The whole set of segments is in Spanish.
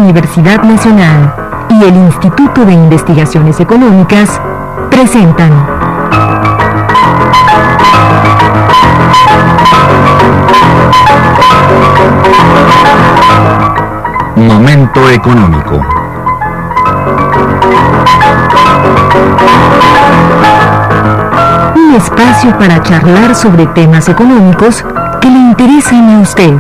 Universidad Nacional y el Instituto de Investigaciones Económicas presentan Momento Económico. Un espacio para charlar sobre temas económicos que le interesen a usted.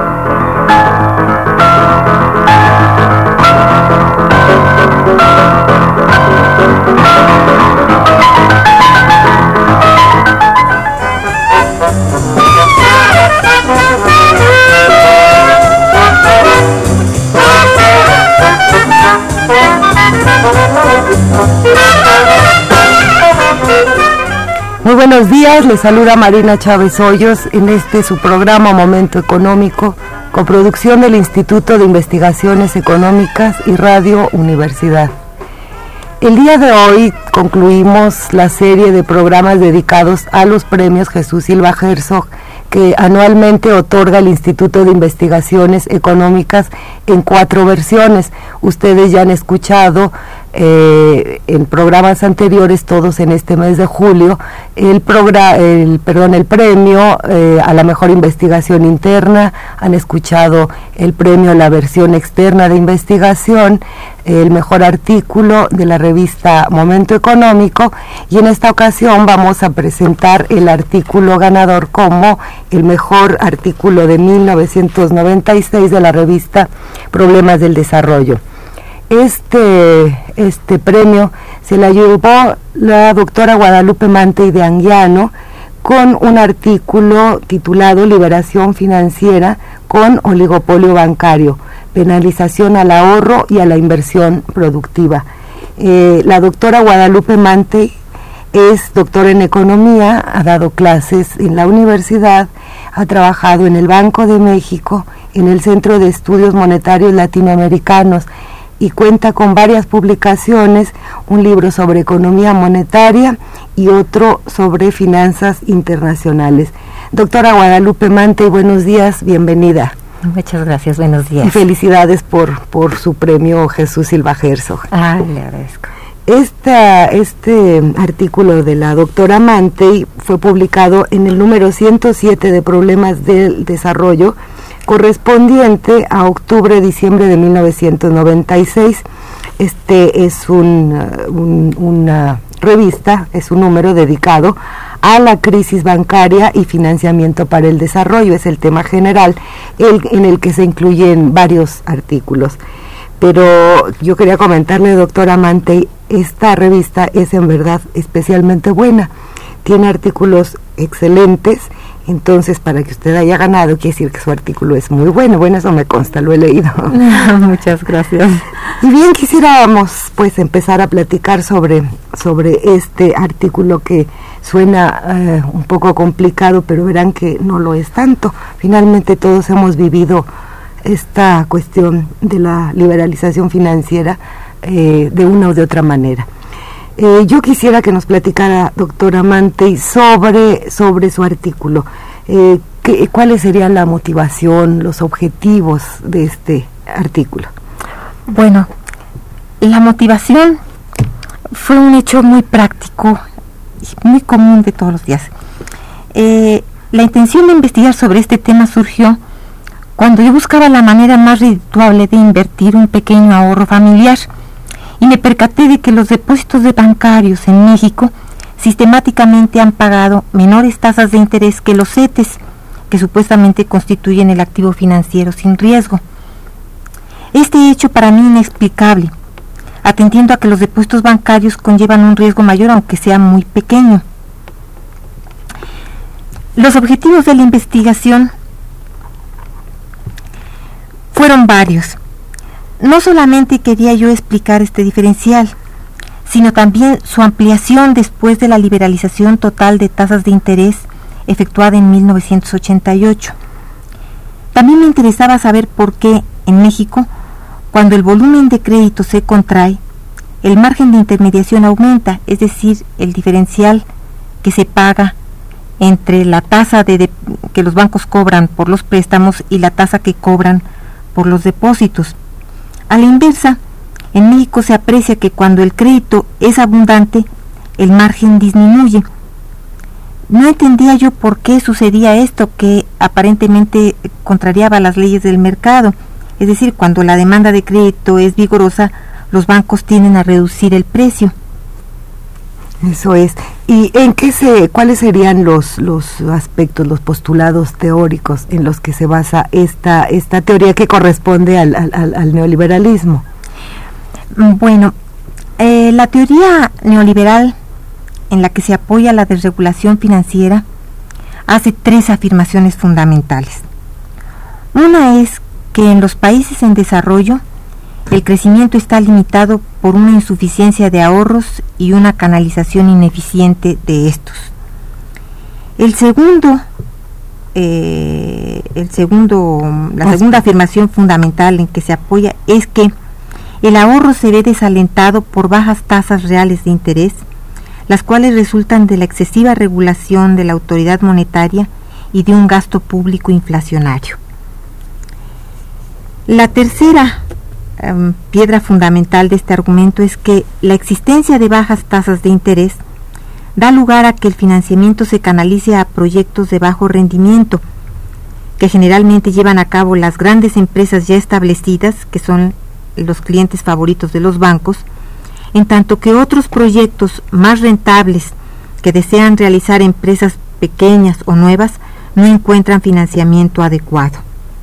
Muy buenos días, les saluda Marina Chávez Hoyos en su programa Momento Económico, coproducción del Instituto de Investigaciones Económicas y Radio Universidad. El día de hoy concluimos la serie de programas dedicados a los premios Jesús Silva Herzog que anualmente otorga el Instituto de Investigaciones Económicas en 4 versiones. Ustedes ya han escuchado en programas anteriores, todos en este mes de julio, el premio a la mejor investigación interna, han escuchado el premio a la versión externa de investigación, el mejor artículo de la revista Momento Económico, y en esta ocasión vamos a presentar el artículo ganador como el mejor artículo de 1996 de la revista Problemas del Desarrollo. Este premio se la llevó la doctora Guadalupe Mantey de Anguiano con un artículo titulado Liberación Financiera con Oligopolio Bancario, penalización al ahorro y a la inversión productiva. La doctora Guadalupe Mantey es doctora en economía, ha dado clases en la universidad, ha trabajado en el Banco de México, en el Centro de Estudios Monetarios Latinoamericanos, y cuenta con varias publicaciones, un libro sobre economía monetaria y otro sobre finanzas internacionales. Doctora Guadalupe Mantey, buenos días, bienvenida. Muchas gracias, buenos días. Y felicidades por su premio Jesús Silva Herzog. Le agradezco. Este artículo de la doctora Mantey fue publicado en el número 107 de Problemas del Desarrollo, correspondiente a octubre-diciembre de 1996. Este es una revista, es un número dedicado a la crisis bancaria y financiamiento para el desarrollo, es el tema general en el que se incluyen varios artículos. Pero yo quería comentarle, doctora Mantey, esta revista es en verdad especialmente buena, tiene artículos excelentes. Entonces, para que usted haya ganado, quiere decir que su artículo es muy bueno. Bueno, eso me consta, lo he leído. Muchas gracias. Y bien, quisiéramos pues empezar a platicar sobre este artículo que suena un poco complicado, pero verán que no lo es tanto. Finalmente todos hemos vivido esta cuestión de la liberalización financiera de una o de otra manera. Yo quisiera que nos platicara, doctora Mantey, sobre su artículo. ¿Cuáles serían la motivación, los objetivos de este artículo? Bueno, la motivación fue un hecho muy práctico y muy común de todos los días. La intención de investigar sobre este tema surgió cuando yo buscaba la manera más redituable de invertir un pequeño ahorro familiar, y me percaté de que los depósitos de bancarios en México sistemáticamente han pagado menores tasas de interés que los CETES, que supuestamente constituyen el activo financiero sin riesgo. Este hecho para mí inexplicable, atendiendo a que los depósitos bancarios conllevan un riesgo mayor aunque sea muy pequeño. Los objetivos de la investigación fueron varios. No solamente quería yo explicar este diferencial, sino también su ampliación después de la liberalización total de tasas de interés efectuada en 1988. También me interesaba saber por qué en México, cuando el volumen de crédito se contrae, el margen de intermediación aumenta, es decir, el diferencial que se paga entre la tasa que los bancos cobran por los préstamos y la tasa que cobran por los depósitos. A la inversa, en México se aprecia que cuando el crédito es abundante, el margen disminuye. No entendía yo por qué sucedía esto, que aparentemente contrariaba las leyes del mercado. Es decir, cuando la demanda de crédito es vigorosa, los bancos tienden a reducir el precio. Eso es. ¿Y en cuáles serían los aspectos, los postulados teóricos en los que se basa esta teoría que corresponde al neoliberalismo? Bueno, la teoría neoliberal en la que se apoya la desregulación financiera hace 3 afirmaciones fundamentales. Una es que en los países en desarrollo el crecimiento está limitado por una insuficiencia de ahorros y una canalización ineficiente de estos. La segunda afirmación fundamental en que se apoya es que el ahorro se ve desalentado por bajas tasas reales de interés, las cuales resultan de la excesiva regulación de la autoridad monetaria y de un gasto público inflacionario. La tercera piedra fundamental de este argumento es que la existencia de bajas tasas de interés da lugar a que el financiamiento se canalice a proyectos de bajo rendimiento, que generalmente llevan a cabo las grandes empresas ya establecidas, que son los clientes favoritos de los bancos, en tanto que otros proyectos más rentables que desean realizar empresas pequeñas o nuevas no encuentran financiamiento adecuado.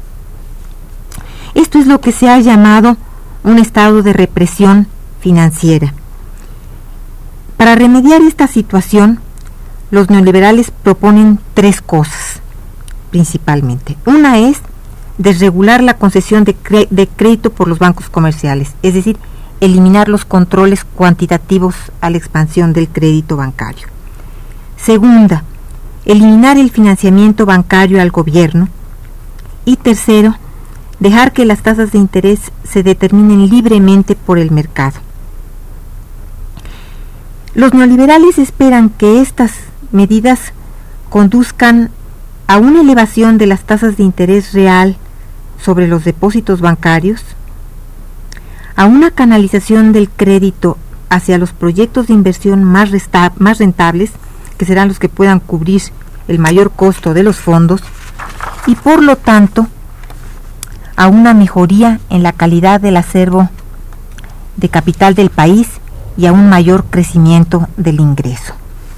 Esto es lo que se ha llamado un estado de represión financiera. Para remediar esta situación, los neoliberales proponen 3 cosas, principalmente. Una es desregular la concesión de crédito por los bancos comerciales, es decir, eliminar los controles cuantitativos a la expansión del crédito bancario. Segunda, eliminar el financiamiento bancario al gobierno. Y tercero, dejar que las tasas de interés se determinen libremente por el mercado. Los neoliberales esperan que estas medidas conduzcan a una elevación de las tasas de interés real sobre los depósitos bancarios, a una canalización del crédito hacia los proyectos de inversión más rentables, que serán los que puedan cubrir el mayor costo de los fondos, y por lo tanto a una mejoría en la calidad del acervo de capital del país y a un mayor crecimiento del ingreso.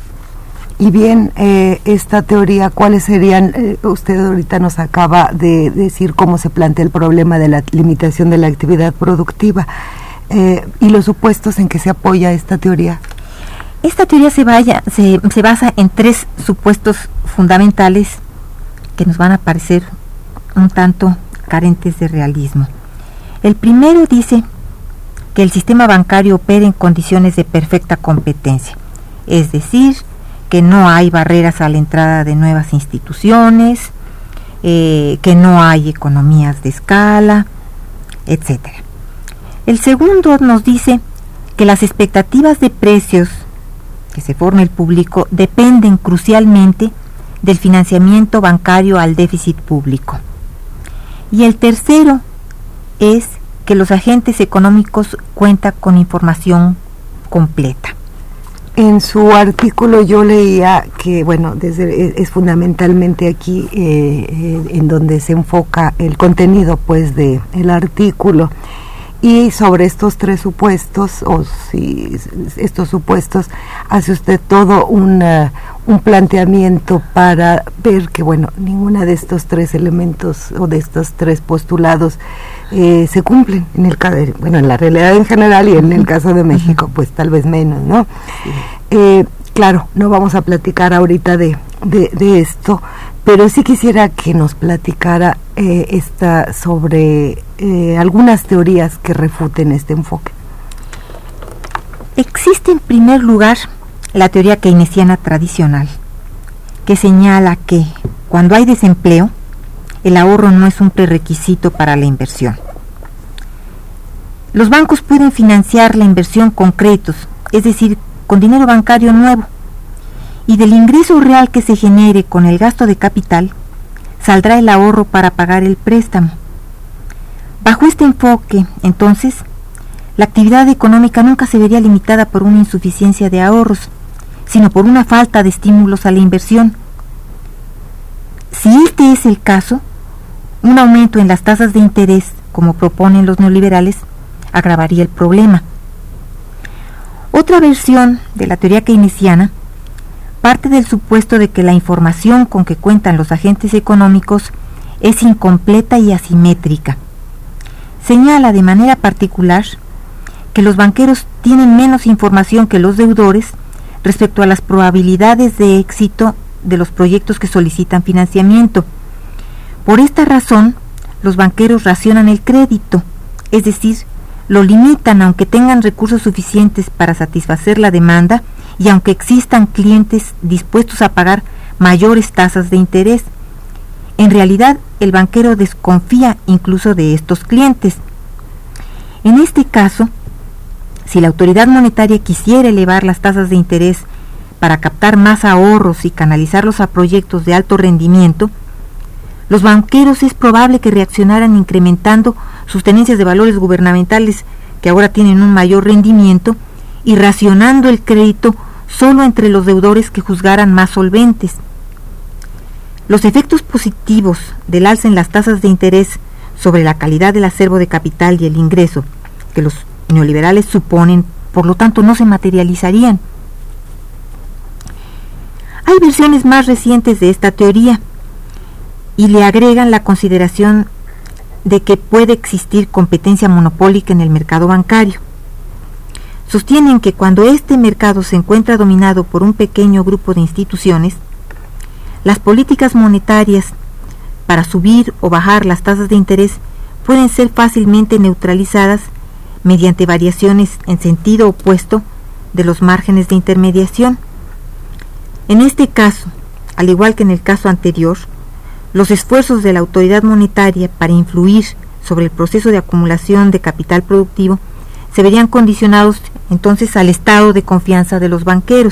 Y bien, esta teoría, ¿cuáles serían? Usted ahorita nos acaba de decir cómo se plantea el problema de la limitación de la actividad productiva. ¿Y los supuestos en que se apoya esta teoría? Esta teoría se basa en 3 supuestos fundamentales que nos van a parecer un tanto carentes de realismo. El primero dice que el sistema bancario opera en condiciones de perfecta competencia, es decir, que no hay barreras a la entrada de nuevas instituciones, que no hay economías de escala, etc. El segundo nos dice que las expectativas de precios que se forma el público dependen crucialmente del financiamiento bancario al déficit público. Y el tercero es que los agentes económicos cuentan con información completa. En su artículo yo leía que, bueno, es fundamentalmente aquí en donde se enfoca el contenido, pues, de el artículo. Y sobre estos 3 supuestos, o si estos supuestos, hace usted todo un planteamiento para ver que, bueno, ninguna de estos 3 elementos o de estos 3 postulados se cumplen en la realidad en general, y en el caso de México, pues tal vez menos, ¿no? Claro, no vamos a platicar ahorita de esto, pero sí quisiera que nos platicara sobre algunas teorías que refuten este enfoque. Existe en primer lugar la teoría keynesiana tradicional, que señala que cuando hay desempleo, el ahorro no es un prerequisito para la inversión. Los bancos pueden financiar la inversión con créditos, es decir, con dinero bancario nuevo, y del ingreso real que se genere con el gasto de capital, saldrá el ahorro para pagar el préstamo. Bajo este enfoque, entonces, la actividad económica nunca se vería limitada por una insuficiencia de ahorros, sino por una falta de estímulos a la inversión. Si este es el caso, un aumento en las tasas de interés, como proponen los neoliberales, agravaría el problema. Otra versión de la teoría keynesiana parte del supuesto de que la información con que cuentan los agentes económicos es incompleta y asimétrica. Señala de manera particular que los banqueros tienen menos información que los deudores respecto a las probabilidades de éxito de los proyectos que solicitan financiamiento. Por esta razón, los banqueros racionan el crédito, es decir, lo limitan aunque tengan recursos suficientes para satisfacer la demanda y aunque existan clientes dispuestos a pagar mayores tasas de interés. En realidad, el banquero desconfía incluso de estos clientes. En este caso, si la autoridad monetaria quisiera elevar las tasas de interés para captar más ahorros y canalizarlos a proyectos de alto rendimiento, los banqueros es probable que reaccionaran incrementando sus tenencias de valores gubernamentales que ahora tienen un mayor rendimiento y racionando el crédito solo entre los deudores que juzgaran más solventes. Los efectos positivos del alza en las tasas de interés sobre la calidad del acervo de capital y el ingreso que los neoliberales suponen, por lo tanto, no se materializarían. Hay versiones más recientes de esta teoría y le agregan la consideración de que puede existir competencia monopólica en el mercado bancario. Sostienen que cuando este mercado se encuentra dominado por un pequeño grupo de instituciones, las políticas monetarias para subir o bajar las tasas de interés pueden ser fácilmente neutralizadas mediante variaciones en sentido opuesto de los márgenes de intermediación. En este caso, al igual que en el caso anterior, los esfuerzos de la autoridad monetaria para influir sobre el proceso de acumulación de capital productivo se verían condicionados entonces al estado de confianza de los banqueros.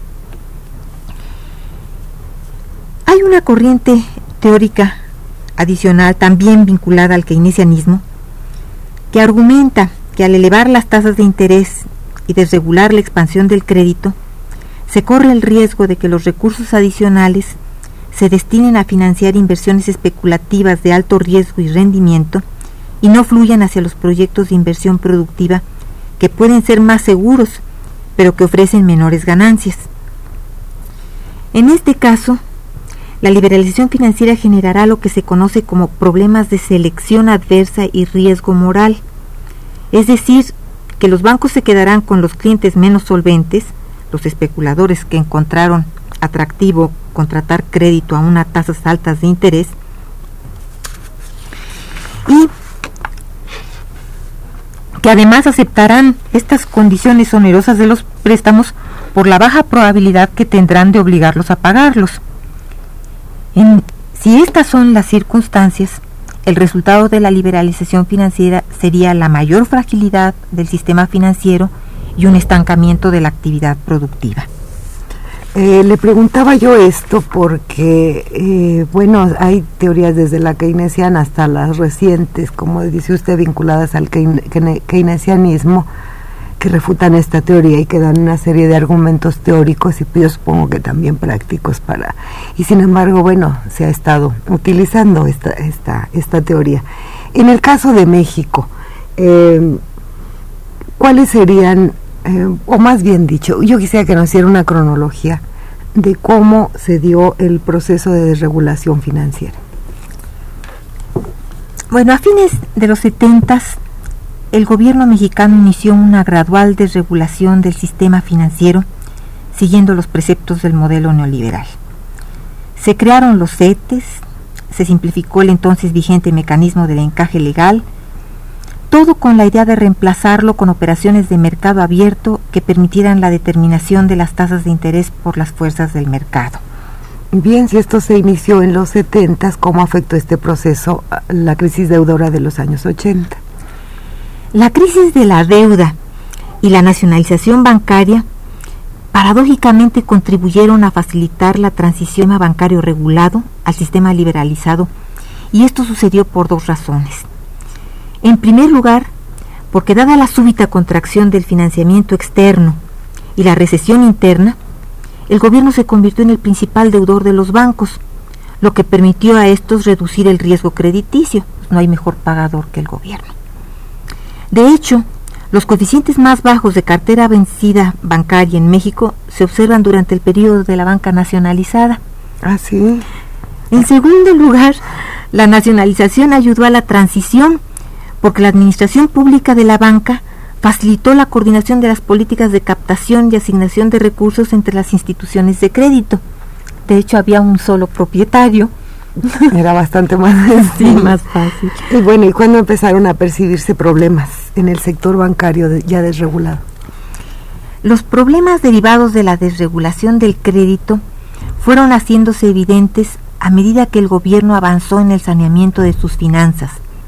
Hay una corriente teórica adicional también vinculada al keynesianismo que argumenta que al elevar las tasas de interés y desregular la expansión del crédito, se corre el riesgo de que los recursos adicionales se destinen a financiar inversiones especulativas de alto riesgo y rendimiento y no fluyan hacia los proyectos de inversión productiva que pueden ser más seguros, pero que ofrecen menores ganancias. En este caso, la liberalización financiera generará lo que se conoce como problemas de selección adversa y riesgo moral, es decir, que los bancos se quedarán con los clientes menos solventes, los especuladores que encontraron atractivo contratar crédito a unas tasas altas de interés, y que además aceptarán estas condiciones onerosas de los préstamos por la baja probabilidad que tendrán de obligarlos a pagarlos. Si estas son las circunstancias, el resultado de la liberalización financiera sería la mayor fragilidad del sistema financiero y un estancamiento de la actividad productiva. Le preguntaba yo esto porque, hay teorías desde la keynesiana hasta las recientes, como dice usted, vinculadas al keynesianismo, que refutan esta teoría y que dan una serie de argumentos teóricos y yo supongo que también prácticos y sin embargo, se ha estado utilizando esta teoría. En el caso de México, ¿cuáles serían, o más bien dicho, yo quisiera que nos hiciera una cronología de cómo se dio el proceso de desregulación financiera? Bueno, a fines de los 70s, el gobierno mexicano inició una gradual desregulación del sistema financiero, siguiendo los preceptos del modelo neoliberal. Se crearon los CETES, se simplificó el entonces vigente mecanismo del encaje legal, todo con la idea de reemplazarlo con operaciones de mercado abierto que permitieran la determinación de las tasas de interés por las fuerzas del mercado. Bien, si esto se inició en los 70s, ¿cómo afectó este proceso la crisis deudora de los años 80? La crisis de la deuda y la nacionalización bancaria paradójicamente contribuyeron a facilitar la transición a bancario regulado al sistema liberalizado, y esto sucedió por dos razones. En primer lugar, porque dada la súbita contracción del financiamiento externo y la recesión interna, el gobierno se convirtió en el principal deudor de los bancos, lo que permitió a estos reducir el riesgo crediticio. No hay mejor pagador que el gobierno. De hecho, los coeficientes más bajos de cartera vencida bancaria en México se observan durante el periodo de la banca nacionalizada. ¿Ah, sí? En segundo lugar, la nacionalización ayudó a la transición, porque la administración pública de la banca facilitó la coordinación de las políticas de captación y asignación de recursos entre las instituciones de crédito. De hecho, había un solo propietario. Era bastante más más fácil. Y bueno, ¿y cuándo empezaron a percibirse problemas en el sector bancario ya desregulado? Los problemas derivados de la desregulación del crédito fueron haciéndose evidentes a medida que el gobierno avanzó en el saneamiento de sus finanzas.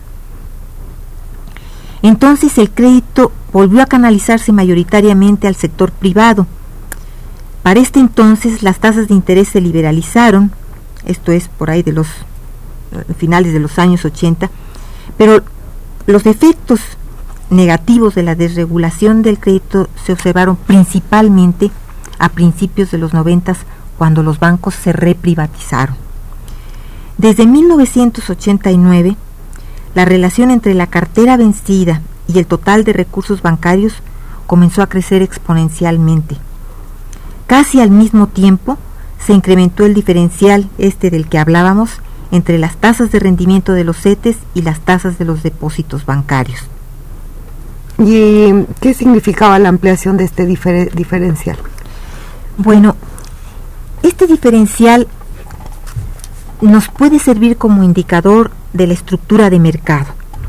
Entonces el crédito volvió a canalizarse mayoritariamente al sector privado. Para este entonces las tasas de interés se liberalizaron, esto es por ahí de los finales de los años 80, pero los efectos negativos de la desregulación del crédito se observaron principalmente a principios de los 90, cuando los bancos se reprivatizaron. Desde 1989, la relación entre la cartera vencida y el total de recursos bancarios comenzó a crecer exponencialmente. Casi al mismo tiempo se incrementó el diferencial del que hablábamos entre las tasas de rendimiento de los CETES y las tasas de los depósitos bancarios. ¿Y qué significaba la ampliación de este diferencial? Bueno, este diferencial nos puede servir como indicador de la estructura de mercado.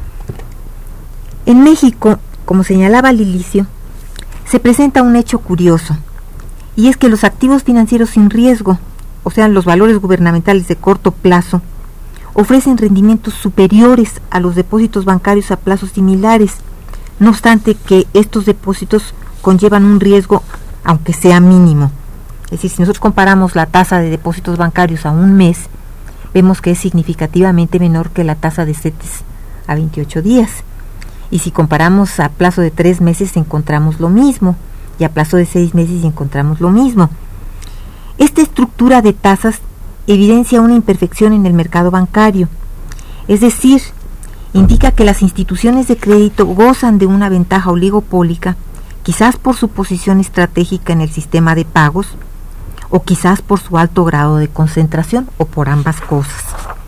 En México, como señalaba Lilicio, se presenta un hecho curioso, y es que los activos financieros sin riesgo, o sea, los valores gubernamentales de corto plazo, ofrecen rendimientos superiores a los depósitos bancarios a plazos similares, no obstante que estos depósitos conllevan un riesgo, aunque sea mínimo. Es decir, si nosotros comparamos la tasa de depósitos bancarios a un mes, vemos que es significativamente menor que la tasa de CETES a 28 días. Y si comparamos a plazo de 3 meses, encontramos lo mismo, y a plazo de 6 meses encontramos lo mismo. Esta estructura de tasas evidencia una imperfección en el mercado bancario, es decir, indica que las instituciones de crédito gozan de una ventaja oligopólica, quizás por su posición estratégica en el sistema de pagos, o quizás por su alto grado de concentración, o por ambas cosas.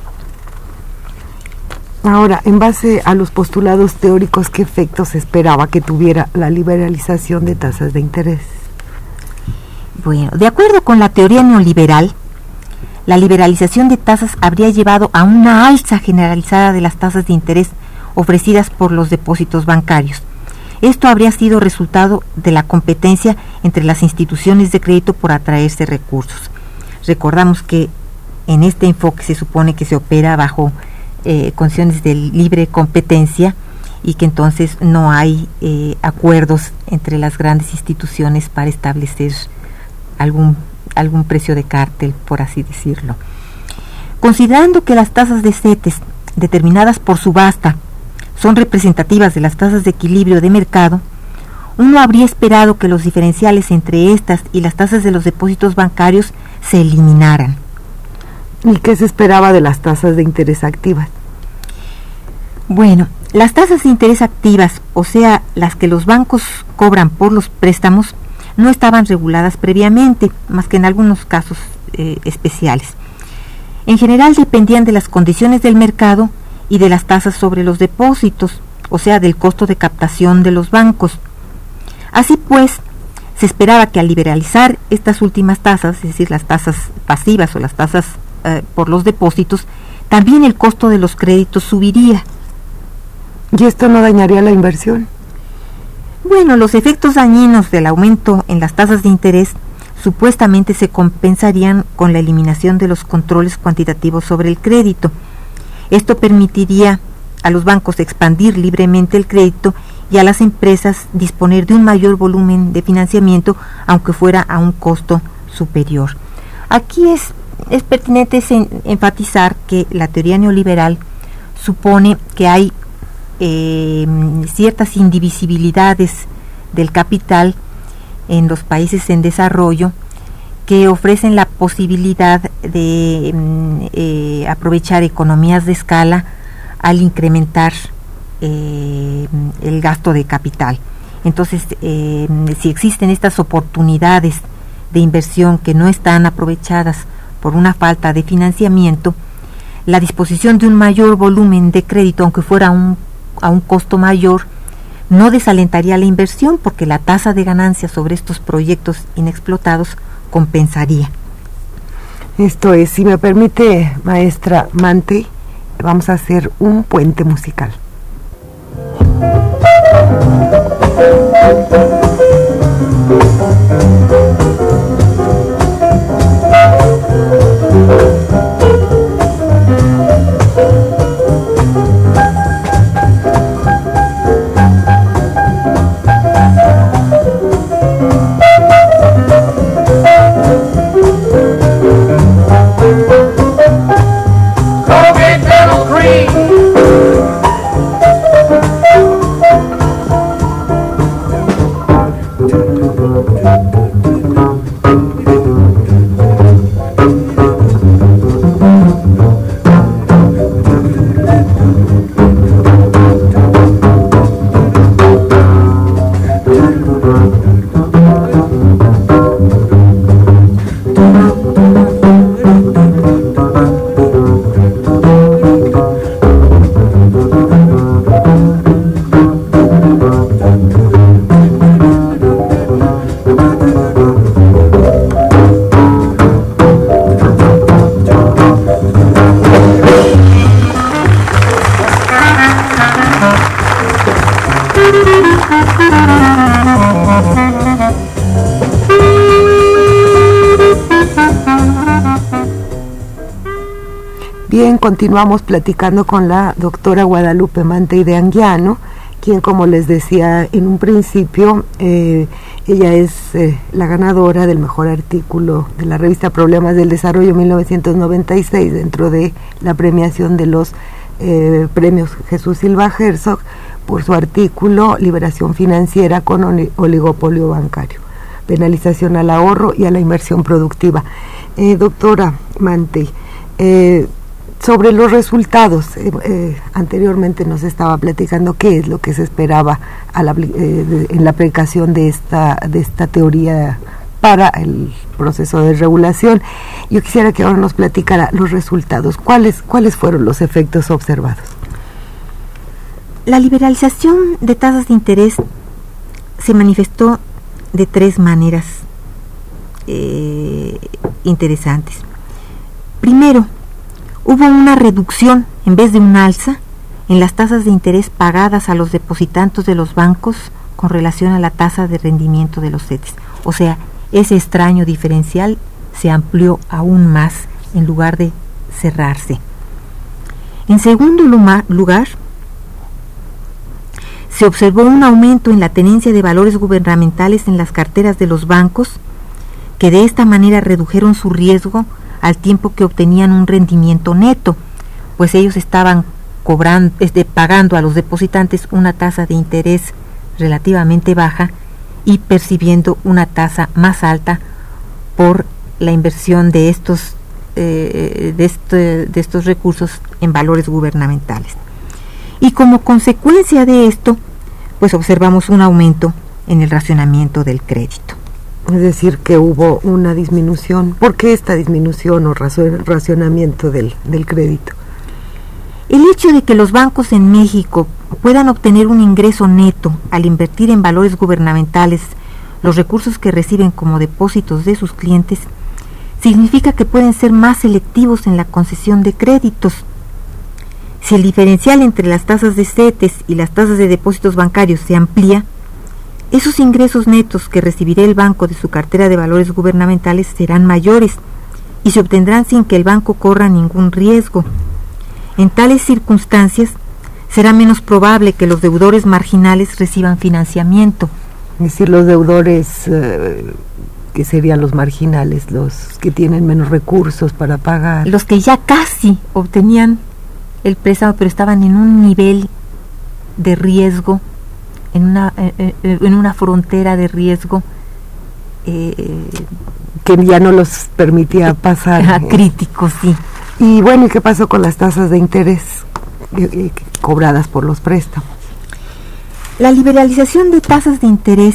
Ahora, en base a los postulados teóricos, ¿qué efectos se esperaba que tuviera la liberalización de tasas de interés? Bueno, de acuerdo con la teoría neoliberal, la liberalización de tasas habría llevado a una alza generalizada de las tasas de interés ofrecidas por los depósitos bancarios. Esto habría sido resultado de la competencia entre las instituciones de crédito por atraerse recursos. Recordamos que en este enfoque se supone que se opera bajo condiciones de libre competencia y que entonces no hay acuerdos entre las grandes instituciones para establecer algún precio de cártel, por así decirlo. Considerando que las tasas de CETES determinadas por subasta son representativas de las tasas de equilibrio de mercado, uno habría esperado que los diferenciales entre estas y las tasas de los depósitos bancarios se eliminaran. ¿Y qué se esperaba de las tasas de interés activas? Bueno, las tasas de interés activas, o sea, las que los bancos cobran por los préstamos, no estaban reguladas previamente, más que en algunos casos especiales. En general dependían de las condiciones del mercado y de las tasas sobre los depósitos, o sea, del costo de captación de los bancos. Así pues, se esperaba que al liberalizar estas últimas tasas, es decir, las tasas pasivas o las tasas por los depósitos, también el costo de los créditos subiría. ¿Y esto no dañaría la inversión? Bueno, los efectos dañinos del aumento en las tasas de interés supuestamente se compensarían con la eliminación de los controles cuantitativos sobre el crédito. Esto permitiría a los bancos expandir libremente el crédito y a las empresas disponer de un mayor volumen de financiamiento, aunque fuera a un costo superior. Aquí es pertinente enfatizar que la teoría neoliberal supone que hay ciertas indivisibilidades del capital en los países en desarrollo que ofrecen la posibilidad de aprovechar economías de escala al incrementar el gasto de capital. Entonces, si existen estas oportunidades de inversión que no están aprovechadas por una falta de financiamiento, la disposición de un mayor volumen de crédito, aunque fuera a un costo mayor, no desalentaría la inversión, porque la tasa de ganancia sobre estos proyectos inexplotados compensaría. Esto es, si me permite, maestra Mantey, vamos a hacer un puente musical. Bien, continuamos platicando con la doctora Guadalupe Mantey de Anguiano, quien, como les decía en un principio, ella es la ganadora del mejor artículo de la revista Problemas del Desarrollo 1996 dentro de la premiación de los premios Jesús Silva Herzog por su artículo Liberación Financiera con Oligopolio Bancario, penalización al ahorro y a la inversión productiva. Doctora Mantey, sobre los resultados, anteriormente nos estaba platicando qué es lo que se esperaba en la aplicación de esta teoría para el proceso de regulación. Yo quisiera que ahora nos platicara los resultados. ¿Cuáles fueron los efectos observados? La liberalización de tasas de interés se manifestó de tres maneras interesantes. Primero, hubo una reducción, en vez de un alza, en las tasas de interés pagadas a los depositantes de los bancos con relación a la tasa de rendimiento de los CETES. O sea, ese extraño diferencial se amplió aún más en lugar de cerrarse. En segundo lugar, se observó un aumento en la tenencia de valores gubernamentales en las carteras de los bancos, que de esta manera redujeron su riesgo al tiempo que obtenían un rendimiento neto, pues ellos estaban pagando a los depositantes una tasa de interés relativamente baja y percibiendo una tasa más alta por la inversión de estos recursos en valores gubernamentales. Y como consecuencia de esto, pues observamos un aumento en el racionamiento del crédito. Es decir, que hubo una disminución. ¿Por qué esta disminución o racionamiento del crédito? El hecho de que los bancos en México puedan obtener un ingreso neto al invertir en valores gubernamentales los recursos que reciben como depósitos de sus clientes, significa que pueden ser más selectivos en la concesión de créditos. Si el diferencial entre las tasas de CETES y las tasas de depósitos bancarios se amplía, esos ingresos netos que recibirá el banco de su cartera de valores gubernamentales serán mayores y se obtendrán sin que el banco corra ningún riesgo. En tales circunstancias, será menos probable que los deudores marginales reciban financiamiento. Es decir, los deudores que serían los marginales, los que tienen menos recursos para pagar. Los que ya casi obtenían el préstamo, pero estaban en un nivel de riesgo, en una frontera de riesgo que ya no los permitía pasar. Crítico, sí. Y bueno, ¿y qué pasó con las tasas de interés cobradas por los préstamos? La liberalización de tasas de interés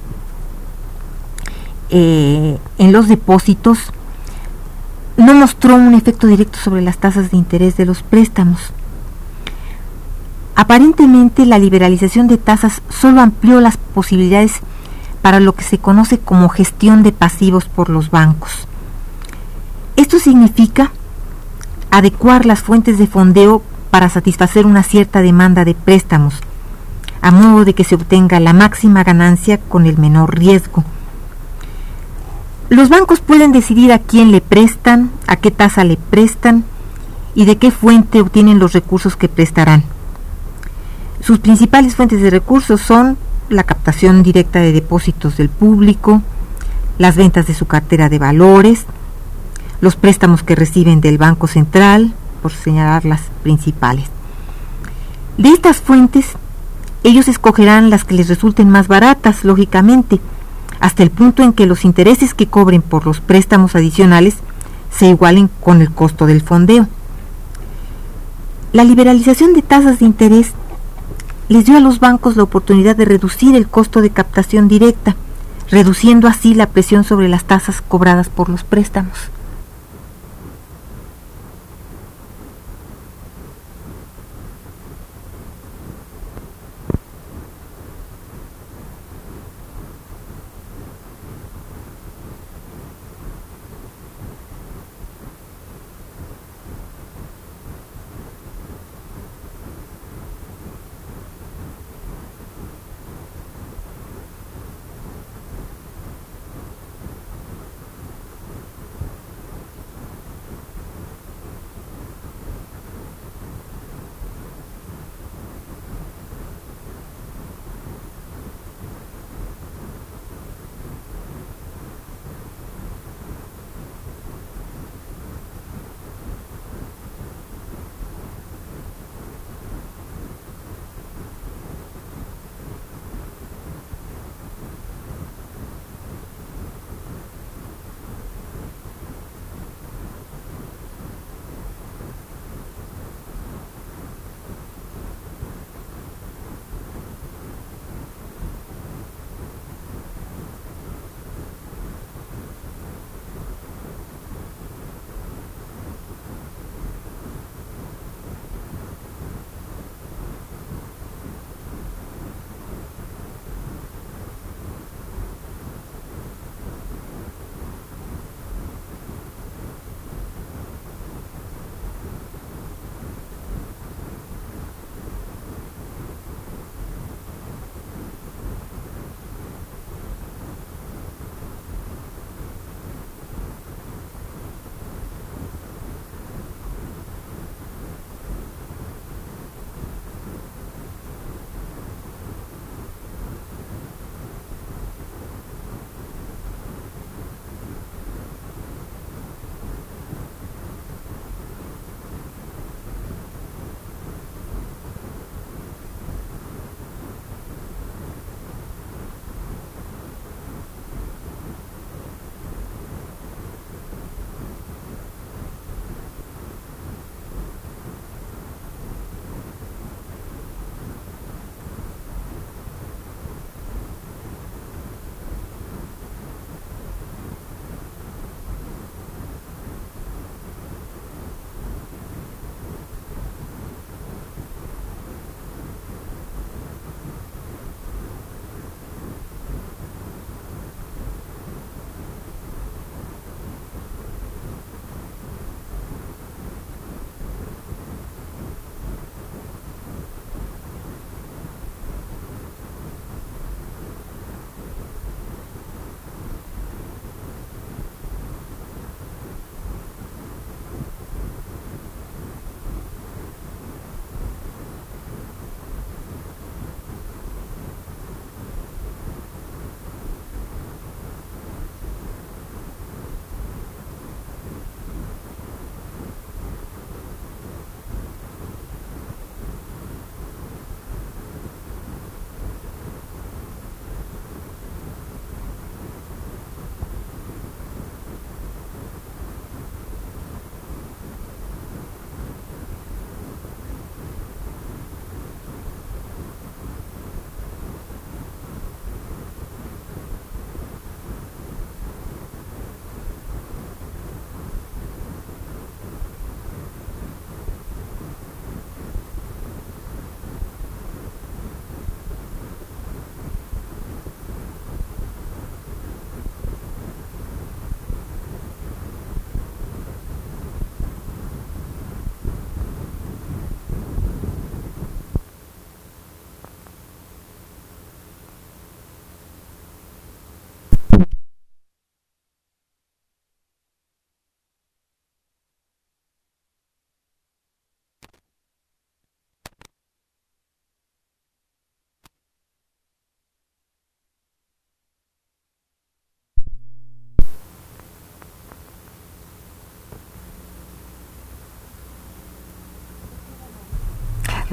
en los depósitos no mostró un efecto directo sobre las tasas de interés de los préstamos. Aparentemente, la liberalización de tasas solo amplió las posibilidades para lo que se conoce como gestión de pasivos por los bancos. Esto significa adecuar las fuentes de fondeo para satisfacer una cierta demanda de préstamos, a modo de que se obtenga la máxima ganancia con el menor riesgo. Los bancos pueden decidir a quién le prestan, a qué tasa le prestan y de qué fuente obtienen los recursos que prestarán. Sus principales fuentes de recursos son la captación directa de depósitos del público, las ventas de su cartera de valores, los préstamos que reciben del Banco Central, por señalar las principales. De estas fuentes, ellos escogerán las que les resulten más baratas, lógicamente, hasta el punto en que los intereses que cobren por los préstamos adicionales se igualen con el costo del fondeo. La liberalización de tasas de interés les dio a los bancos la oportunidad de reducir el costo de captación directa, reduciendo así la presión sobre las tasas cobradas por los préstamos.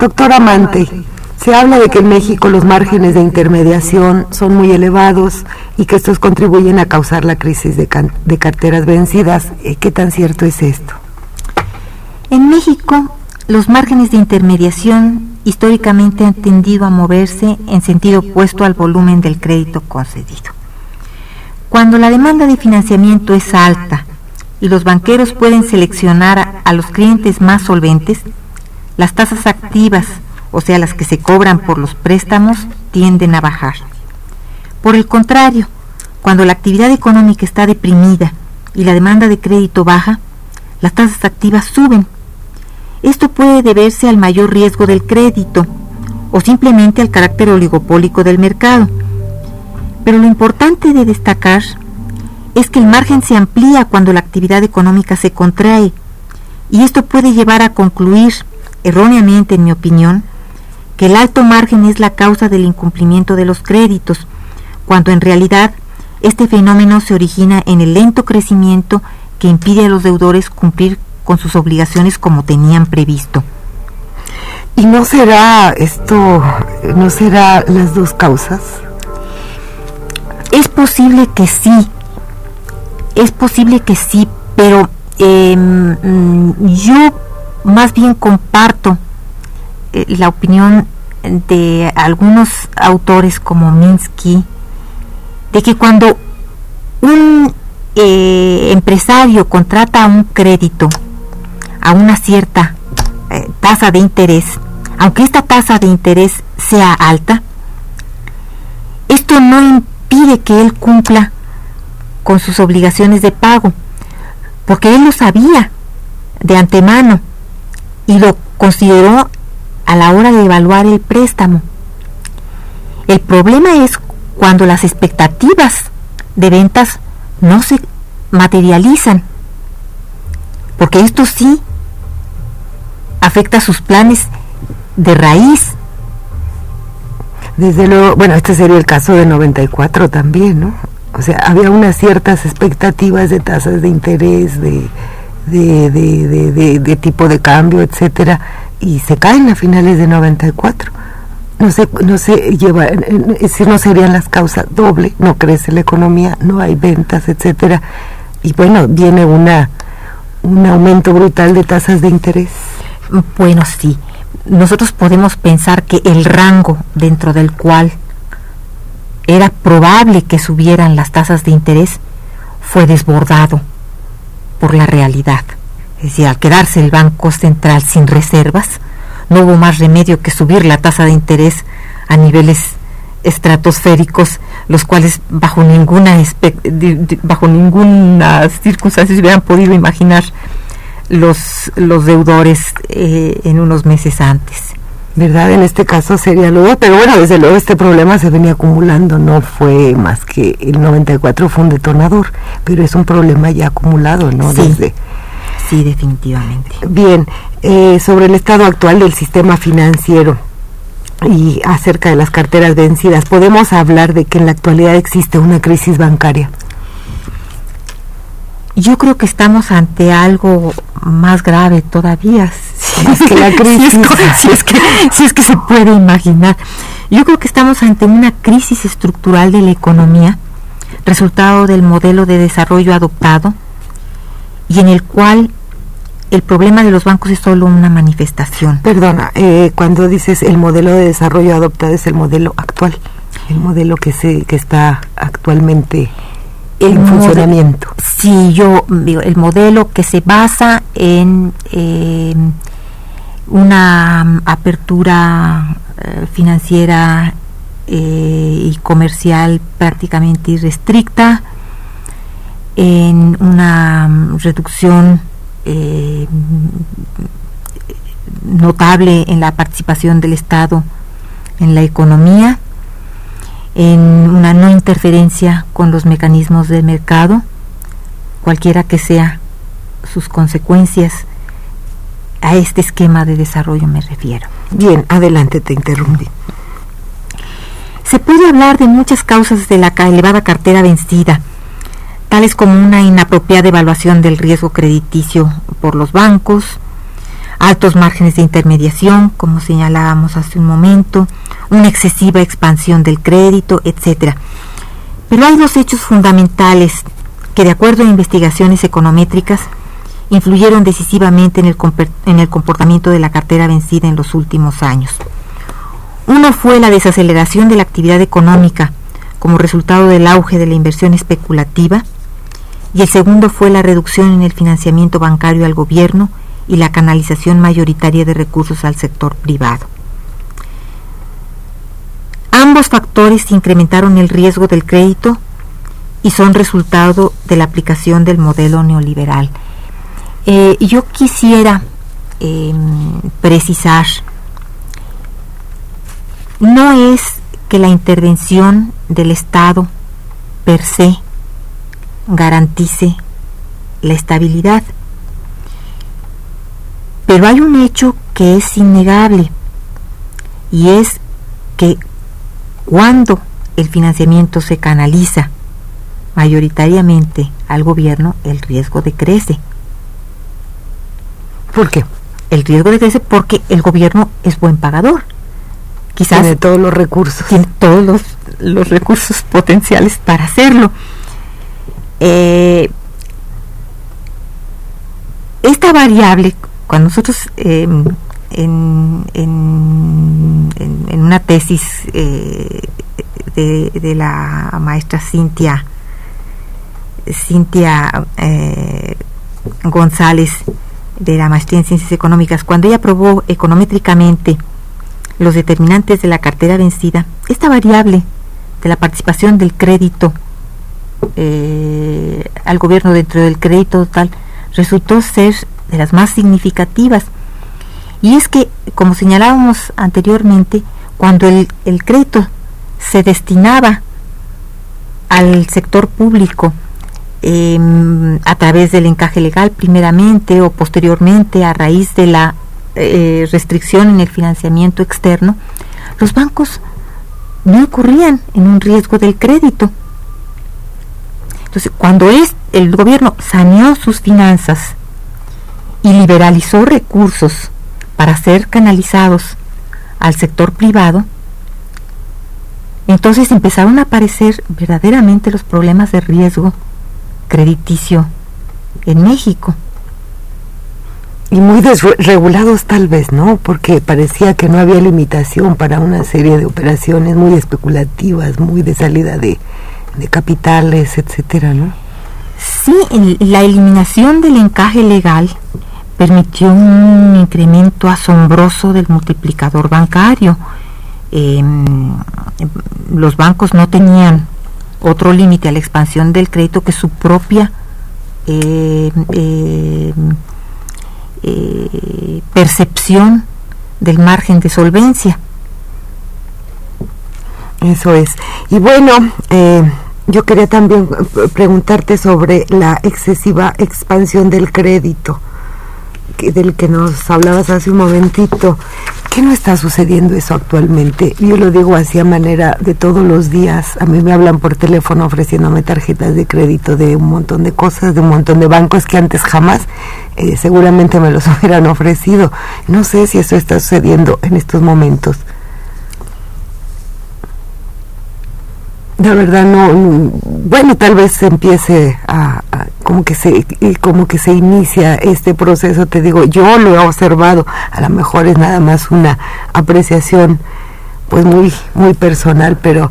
Doctora Amante, se habla de que en México los márgenes de intermediación son muy elevados y que estos contribuyen a causar la crisis de carteras vencidas. ¿Qué tan cierto es esto? En México, los márgenes de intermediación históricamente han tendido a moverse en sentido opuesto al volumen del crédito concedido. Cuando la demanda de financiamiento es alta y los banqueros pueden seleccionar a los clientes más solventes, las tasas activas, o sea, las que se cobran por los préstamos, tienden a bajar. Por el contrario, cuando la actividad económica está deprimida y la demanda de crédito baja, las tasas activas suben. Esto puede deberse al mayor riesgo del crédito o simplemente al carácter oligopólico del mercado. Pero lo importante de destacar es que el margen se amplía cuando la actividad económica se contrae, y esto puede llevar a concluir, erróneamente en mi opinión, que el alto margen es la causa del incumplimiento de los créditos, cuando en realidad este fenómeno se origina en el lento crecimiento que impide a los deudores cumplir con sus obligaciones como tenían previsto. ¿Y no será las dos causas? Es posible que sí, pero yo más bien comparto la opinión de algunos autores como Minsky, de que cuando un empresario contrata un crédito a una cierta tasa de interés, aunque esta tasa de interés sea alta, esto no impide que él cumpla con sus obligaciones de pago, porque él lo sabía de antemano y lo consideró a la hora de evaluar el préstamo. El problema es cuando las expectativas de ventas no se materializan, porque esto sí afecta sus planes de raíz. Desde luego, bueno, este sería el caso de 94 también, ¿no? O sea, había unas ciertas expectativas de tasas de interés, de tipo de cambio, etcétera, y se caen a finales de 94. No se lleva, es decir, no serían las causas doble, no crece la economía, no hay ventas, etcétera, y bueno, viene un aumento brutal de tasas de interés. Bueno, sí, nosotros podemos pensar que el rango dentro del cual era probable que subieran las tasas de interés fue desbordado por la realidad. Es decir, al quedarse el Banco Central sin reservas, no hubo más remedio que subir la tasa de interés a niveles estratosféricos, los cuales bajo ninguna circunstancia se hubieran podido imaginar los deudores en unos meses antes. ¿Verdad? En este caso sería luego, pero bueno, desde luego este problema se venía acumulando, no fue más que el 94 fue un detonador, pero es un problema ya acumulado, ¿no? Sí, sí, definitivamente. Bien, sobre el estado actual del sistema financiero y acerca de las carteras vencidas, ¿podemos hablar de que en la actualidad existe una crisis bancaria? Yo creo que estamos ante algo más grave todavía, más que la crisis. si es que se puede imaginar. Yo creo que estamos ante una crisis estructural de la economía, resultado del modelo de desarrollo adoptado, y en el cual el problema de los bancos es solo una manifestación. Perdona, cuando dices el modelo de desarrollo adoptado es el modelo actual, el modelo que está actualmente en funcionamiento. Sí, yo digo, el modelo que se basa en una apertura financiera y comercial prácticamente irrestricta, en una reducción notable en la participación del Estado en la economía, en una no interferencia con los mecanismos del mercado, cualquiera que sea sus consecuencias. A este esquema de desarrollo me refiero. Bien, adelante, te interrumpí. Se puede hablar de muchas causas de la elevada cartera vencida, tales como una inapropiada evaluación del riesgo crediticio por los bancos, altos márgenes de intermediación, como señalábamos hace un momento, una excesiva expansión del crédito, etcétera. Pero hay dos hechos fundamentales que, de acuerdo a investigaciones econométricas, influyeron decisivamente en el comportamiento de la cartera vencida en los últimos años. Uno fue la desaceleración de la actividad económica como resultado del auge de la inversión especulativa, y el segundo fue la reducción en el financiamiento bancario al gobierno y la canalización mayoritaria de recursos al sector privado. Ambos factores incrementaron el riesgo del crédito y son resultado de la aplicación del modelo neoliberal. Yo quisiera precisar, no es que la intervención del Estado per se garantice la estabilidad, pero hay un hecho que es innegable, y es que cuando el financiamiento se canaliza mayoritariamente al gobierno, el riesgo decrece. ¿Por qué? El riesgo decrece porque el gobierno es buen pagador. Quizás tiene todos los recursos. Tiene todos los recursos potenciales para hacerlo. Esta variable, cuando nosotros en una tesis de la maestra Cintia González, de la maestría en Ciencias Económicas, cuando ella probó econométricamente los determinantes de la cartera vencida, esta variable de la participación del crédito al gobierno dentro del crédito total resultó ser de las más significativas. Y es que, como señalábamos anteriormente, cuando el crédito se destinaba al sector público a través del encaje legal primeramente, o posteriormente a raíz de la restricción en el financiamiento externo, los bancos no incurrían en un riesgo del crédito. Entonces, cuando el gobierno saneó sus finanzas y liberalizó recursos para ser canalizados al sector privado, entonces empezaron a aparecer verdaderamente los problemas de riesgo crediticio en México. Y muy desregulados tal vez, ¿no? Porque parecía que no había limitación para una serie de operaciones muy especulativas, muy de salida de capitales, etcétera, ¿no? Sí, la eliminación del encaje legal permitió un incremento asombroso del multiplicador bancario. Los bancos no tenían otro límite a la expansión del crédito que su propia percepción del margen de solvencia. Eso es. Y bueno, yo quería también preguntarte sobre la excesiva expansión del crédito, del que nos hablabas hace un momentito. ¿Qué no está sucediendo eso actualmente? Yo lo digo así a manera de todos los días. A mí me hablan por teléfono ofreciéndome tarjetas de crédito de un montón de cosas, de un montón de bancos que antes jamás seguramente me los hubieran ofrecido. No sé si eso está sucediendo en estos momentos. La verdad no, bueno, tal vez empiece como que se inicia este proceso, te digo, yo lo he observado, a lo mejor es nada más una apreciación pues muy muy personal, pero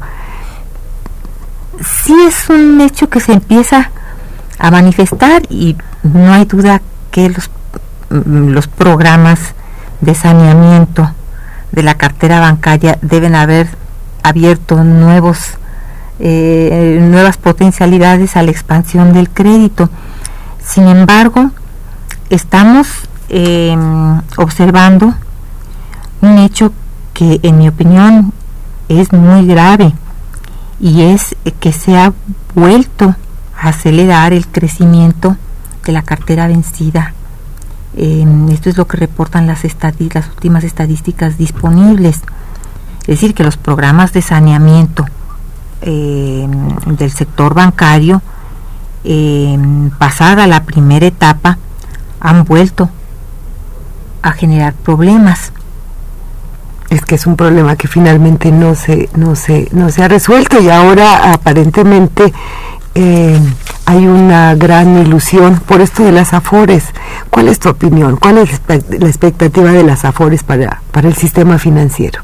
sí es un hecho que se empieza a manifestar, y no hay duda que los programas de saneamiento de la cartera bancaria deben haber abierto nuevas potencialidades a la expansión del crédito. Sin embargo, estamos observando un hecho que, en mi opinión, es muy grave, y es que se ha vuelto a acelerar el crecimiento de la cartera vencida. Esto es lo que reportan las últimas estadísticas disponibles. Es decir, que los programas de saneamiento del sector bancario, pasada la primera etapa, han vuelto a generar problemas. Es que es un problema que finalmente no se ha resuelto, y ahora aparentemente hay una gran ilusión por esto de las Afores. ¿Cuál es tu opinión? ¿Cuál es la expectativa de las Afores para el sistema financiero?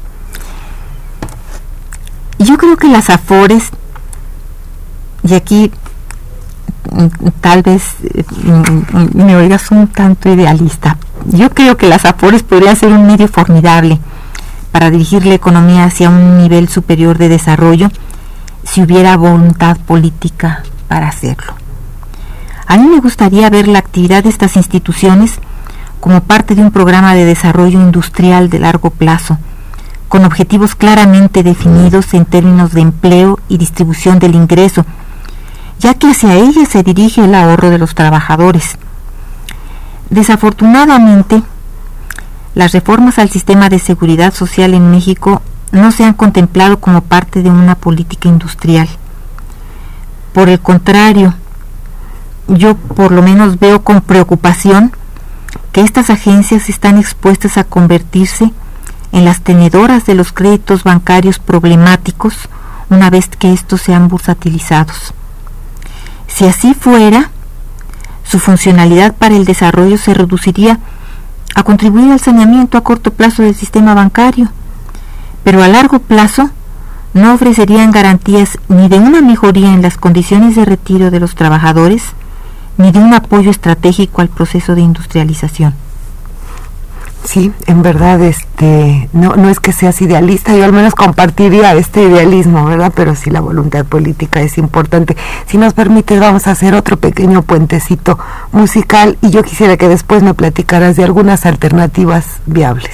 Yo creo que las Afores, y aquí tal vez me oigas un tanto idealista, yo creo que las Afores podría ser un medio formidable para dirigir la economía hacia un nivel superior de desarrollo si hubiera voluntad política para hacerlo. A mí me gustaría ver la actividad de estas instituciones como parte de un programa de desarrollo industrial de largo plazo, con objetivos claramente definidos en términos de empleo y distribución del ingreso, ya que hacia ella se dirige el ahorro de los trabajadores. Desafortunadamente, las reformas al sistema de seguridad social en México no se han contemplado como parte de una política industrial. Por el contrario, yo por lo menos veo con preocupación que estas agencias están expuestas a convertirse en las tenedoras de los créditos bancarios problemáticos una vez que estos sean bursatilizados. Si así fuera, su funcionalidad para el desarrollo se reduciría a contribuir al saneamiento a corto plazo del sistema bancario, pero a largo plazo no ofrecerían garantías ni de una mejoría en las condiciones de retiro de los trabajadores, ni de un apoyo estratégico al proceso de industrialización. Sí, en verdad, no es que seas idealista, yo al menos compartiría este idealismo, ¿verdad? Pero sí, la voluntad política es importante. Si nos permites, vamos a hacer otro pequeño puentecito musical, y yo quisiera que después me platicaras de algunas alternativas viables.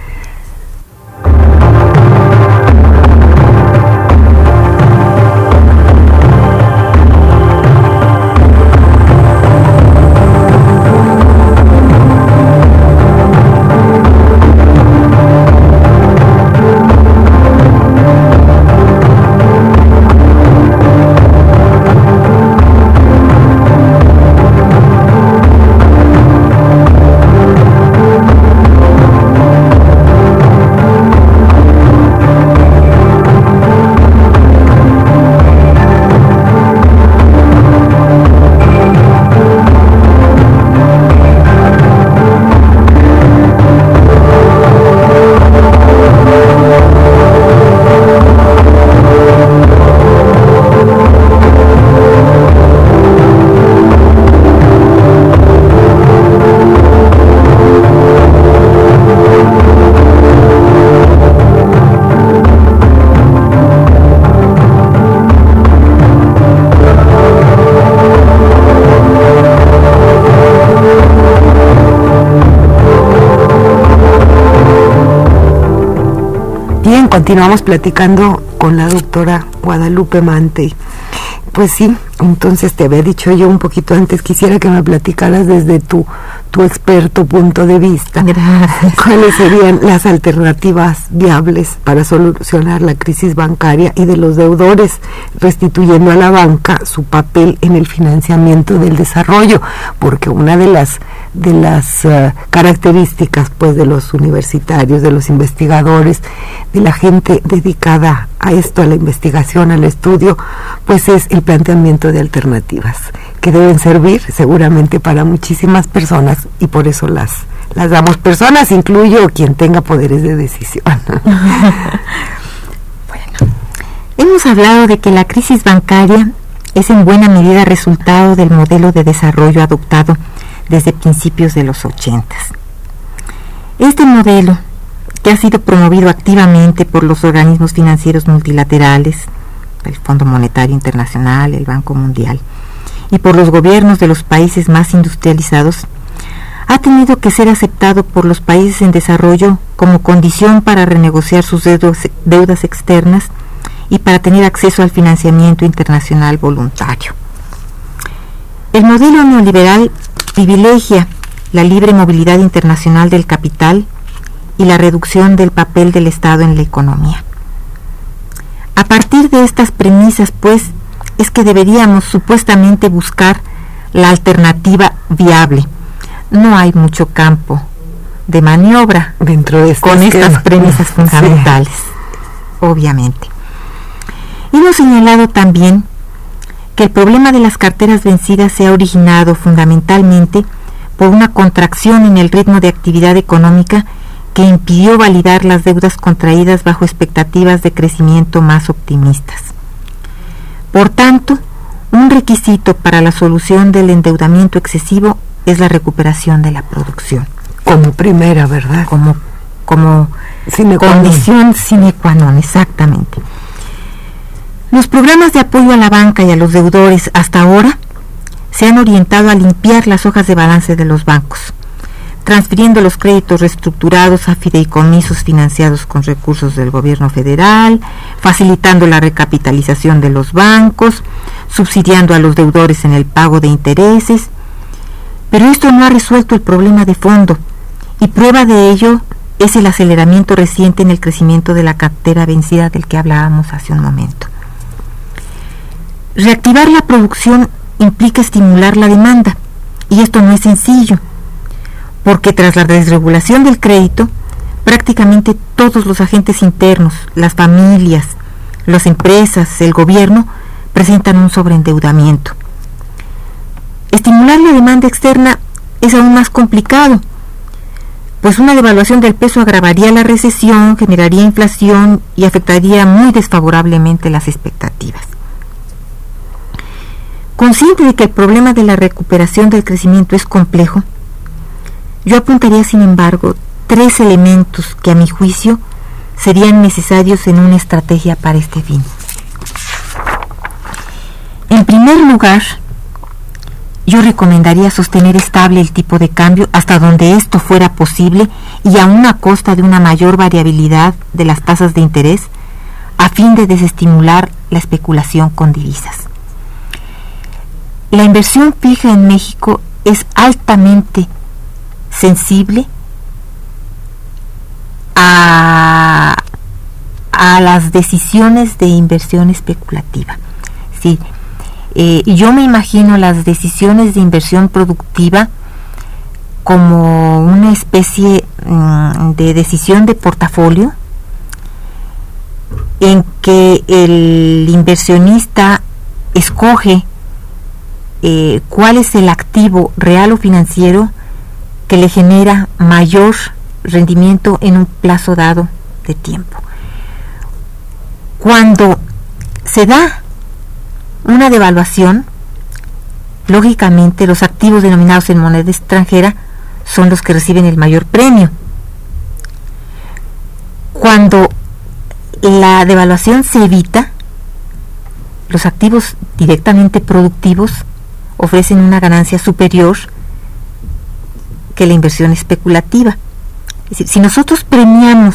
Continuamos platicando con la doctora Guadalupe Mantey. Pues sí, entonces te había dicho yo un poquito antes, quisiera que me platicaras desde tu experto punto de vista. Gracias. ¿Cuáles serían las alternativas viables para solucionar la crisis bancaria y de los deudores, restituyendo a la banca su papel en el financiamiento del desarrollo? Porque una de las características, pues, de los universitarios, de los investigadores, de la gente dedicada a esto, a la investigación, al estudio, pues es el planteamiento de alternativas que deben servir seguramente para muchísimas personas, y por eso las damos. Personas, incluyo quien tenga poderes de decisión. Bueno, hemos hablado de que la crisis bancaria es en buena medida resultado del modelo de desarrollo adoptado desde principios de los 80. Este modelo, que ha sido promovido activamente por los organismos financieros multilaterales, el Fondo Monetario Internacional, el Banco Mundial, y por los gobiernos de los países más industrializados, ha tenido que ser aceptado por los países en desarrollo como condición para renegociar sus deudas externas y para tener acceso al financiamiento internacional voluntario. El modelo neoliberal privilegia la libre movilidad internacional del capital y la reducción del papel del Estado en la economía. A partir de estas premisas, pues, es que deberíamos supuestamente buscar la alternativa viable. No hay mucho campo de maniobra dentro de con estas premisas fundamentales, obviamente. Hemos señalado también que el problema de las carteras vencidas se ha originado fundamentalmente por una contracción en el ritmo de actividad económica que impidió validar las deudas contraídas bajo expectativas de crecimiento más optimistas. Por tanto, un requisito para la solución del endeudamiento excesivo es la recuperación de la producción. Como primera, ¿verdad? Como condición sine qua non, exactamente. Los programas de apoyo a la banca y a los deudores hasta ahora se han orientado a limpiar las hojas de balance de los bancos, transfiriendo los créditos reestructurados a fideicomisos financiados con recursos del gobierno federal, facilitando la recapitalización de los bancos, subsidiando a los deudores en el pago de intereses. Pero esto no ha resuelto el problema de fondo, y prueba de ello es el aceleramiento reciente en el crecimiento de la cartera vencida del que hablábamos hace un momento. Reactivar la producción implica estimular la demanda, y esto no es sencillo, porque tras la desregulación del crédito, prácticamente todos los agentes internos, las familias, las empresas, el gobierno, presentan un sobreendeudamiento. Estimular la demanda externa es aún más complicado, pues una devaluación del peso agravaría la recesión, generaría inflación y afectaría muy desfavorablemente las expectativas. Consciente de que el problema de la recuperación del crecimiento es complejo, yo apuntaría, sin embargo, 3 elementos que a mi juicio serían necesarios en una estrategia para este fin. En primer lugar, yo recomendaría sostener estable el tipo de cambio hasta donde esto fuera posible y aún a costa de una mayor variabilidad de las tasas de interés, a fin de desestimular la especulación con divisas. La inversión fija en México es altamente sensible a las decisiones de inversión especulativa. Sí, yo me imagino las decisiones de inversión productiva como una especie de decisión de portafolio en que el inversionista escoge cuál es el activo real o financiero que le genera mayor rendimiento en un plazo dado de tiempo. Cuando se da una devaluación, lógicamente los activos denominados en moneda extranjera son los que reciben el mayor premio. Cuando la devaluación se evita, los activos directamente productivos ofrecen una ganancia superior que la inversión especulativa. Es decir, si nosotros premiamos,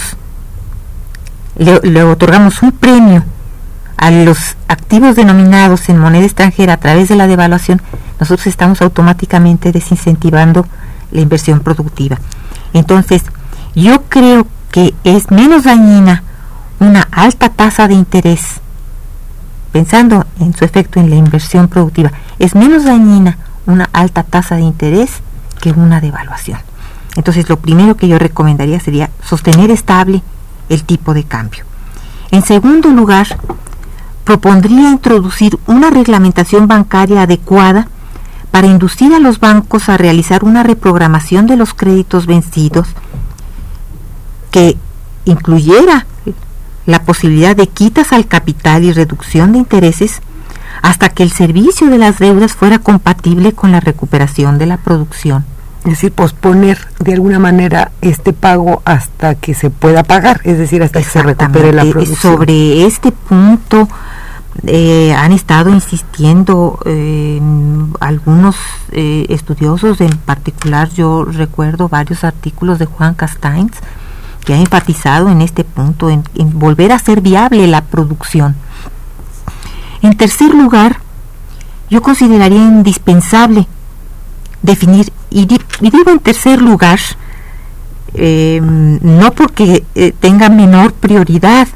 le otorgamos un premio a los activos denominados en moneda extranjera a través de la devaluación, nosotros estamos automáticamente desincentivando la inversión productiva. Entonces, yo creo que es menos dañina una alta tasa de interés, pensando en su efecto en la inversión productiva, es menos dañina una alta tasa de interés que una devaluación. Entonces, lo primero que yo recomendaría sería sostener estable el tipo de cambio. En segundo lugar, propondría introducir una reglamentación bancaria adecuada para inducir a los bancos a realizar una reprogramación de los créditos vencidos que incluyera la posibilidad de quitas al capital y reducción de intereses hasta que el servicio de las deudas fuera compatible con la recuperación de la producción. Es decir, posponer de alguna manera este pago hasta que se pueda pagar, es decir, hasta que se recupere la producción. Sobre este punto han estado insistiendo algunos estudiosos, en particular yo recuerdo varios artículos de Juan Castains, que ha enfatizado en este punto, en volver a ser viable la producción. En tercer lugar, yo consideraría indispensable definir, y digo en tercer lugar, no porque tenga menor prioridad,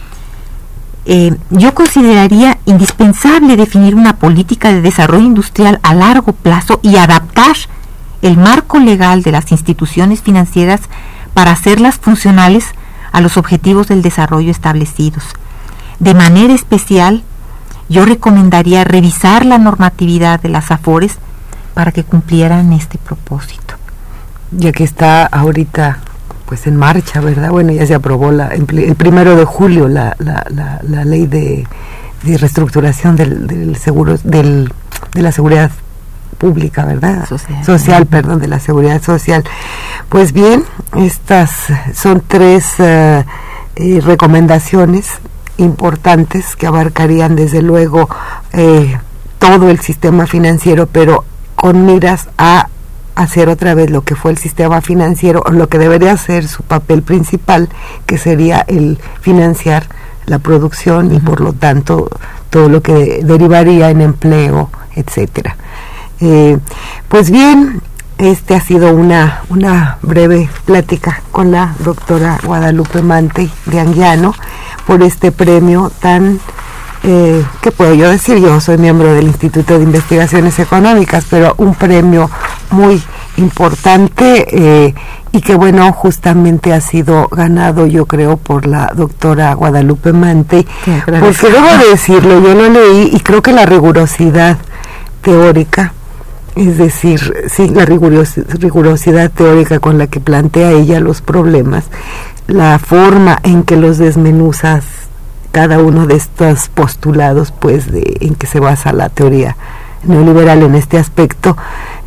yo consideraría indispensable definir una política de desarrollo industrial a largo plazo y adaptar el marco legal de las instituciones financieras para hacerlas funcionales a los objetivos del desarrollo establecidos. De manera especial, yo recomendaría revisar la normatividad de las AFORES para que cumplieran este propósito. Ya que está ahorita pues en marcha, ¿verdad? Bueno, ya se aprobó el 1 de julio la ley de reestructuración del seguro de la seguridad pública, ¿verdad? Social, perdón, de la seguridad social. Pues bien, estas son 3 recomendaciones importantes que abarcarían desde luego todo el sistema financiero, pero con miras a hacer otra vez lo que fue el sistema financiero, o lo que debería ser su papel principal, que sería el financiar la producción y por lo tanto todo lo que derivaría en empleo, etcétera. Pues bien, ha sido una breve plática con la doctora Guadalupe Mantey de Anguiano por este premio tan, ¿qué puedo yo decir? Yo soy miembro del Instituto de Investigaciones Económicas, pero un premio muy importante y que bueno, justamente ha sido ganado, yo creo, por la doctora Guadalupe Mantey, porque debo decirlo, yo lo leí y creo que la rigurosidad teórica, es decir, sí, la rigurosidad teórica con la que plantea ella los problemas, la forma en que los desmenuzas cada uno de estos postulados, pues, en que se basa la teoría neoliberal en este aspecto,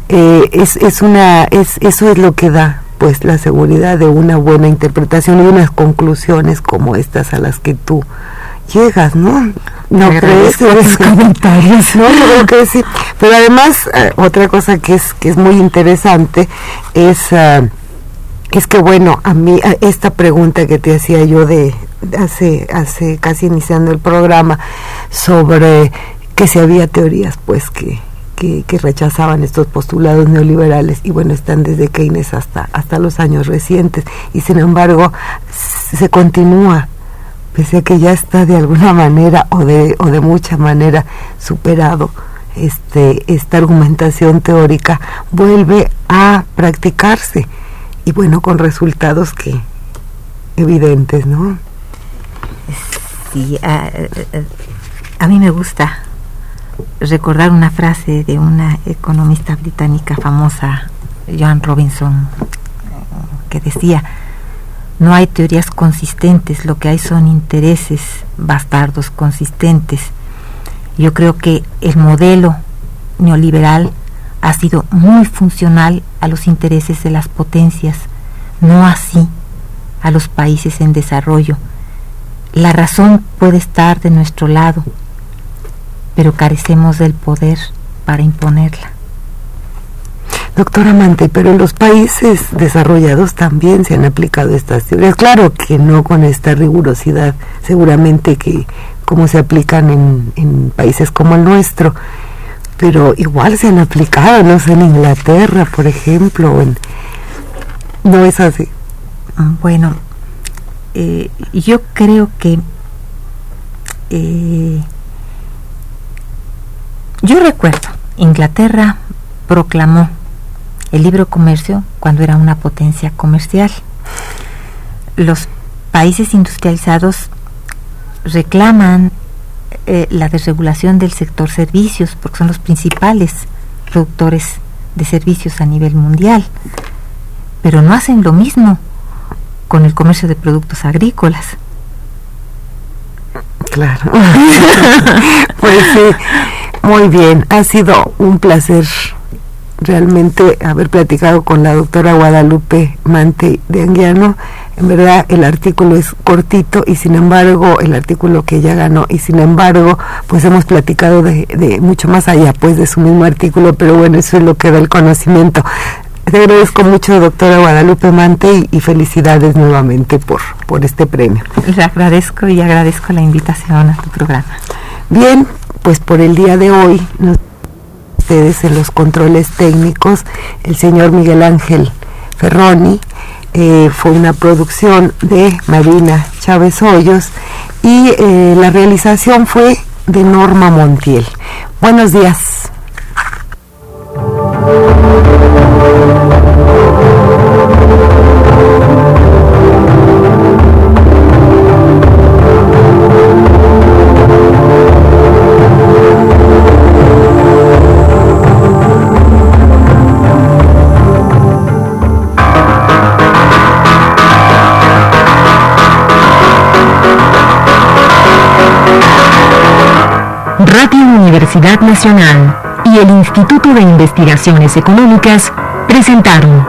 eso es lo que da, pues, la seguridad de una buena interpretación y unas conclusiones como estas a las que tú llegas, ¿no? ¿No crees? Los comentarios. No, yo creo que sí. Pero además, otra cosa que es muy interesante es que, bueno, a mí, esta pregunta que te hacía yo de hace casi iniciando el programa, sobre que si había teorías, pues, que rechazaban estos postulados neoliberales, y bueno, están desde Keynes hasta los años recientes, y sin embargo, se continúa, pese a que ya está de alguna manera o de mucha manera superado esta argumentación teórica, vuelve a practicarse y bueno, con resultados que evidentes, ¿no? Sí, a mí me gusta recordar una frase de una economista británica famosa, Joan Robinson, que decía: no hay teorías consistentes, lo que hay son intereses bastardos consistentes. Yo creo que el modelo neoliberal ha sido muy funcional a los intereses de las potencias, no así a los países en desarrollo. La razón puede estar de nuestro lado, pero carecemos del poder para imponerla. Doctora Mantey, pero en los países desarrollados también se han aplicado estas teorías, claro que no con esta rigurosidad, seguramente que como se aplican en países como el nuestro, pero igual se han aplicado, no sé, en Inglaterra, por ejemplo, ¿no es así? Bueno, yo creo que yo recuerdo, Inglaterra proclamó el libre comercio cuando era una potencia comercial. Los países industrializados reclaman la desregulación del sector servicios, porque son los principales productores de servicios a nivel mundial, pero no hacen lo mismo con el comercio de productos agrícolas. Claro. Pues sí, muy bien, ha sido un placer realmente haber platicado con la doctora Guadalupe Mantey de Anguiano. En verdad el artículo es cortito y sin embargo el artículo que ella ganó, y sin embargo pues hemos platicado de mucho más allá pues de su mismo artículo, pero bueno, eso es lo que da el conocimiento. Te agradezco mucho, doctora Guadalupe Mantey, y felicidades nuevamente por este premio. Le agradezco y agradezco la invitación a tu programa. Bien, pues por el día de hoy ustedes en los controles técnicos, el señor Miguel Ángel Ferroni, fue una producción de Marina Chávez Hoyos y la realización fue de Norma Montiel. Buenos días. Universidad Nacional y el Instituto de Investigaciones Económicas presentaron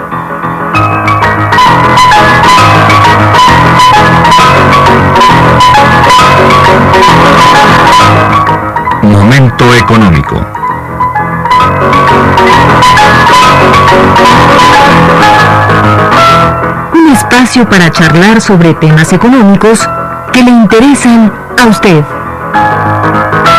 Momento económico. Un espacio para charlar sobre temas económicos que le interesan a usted.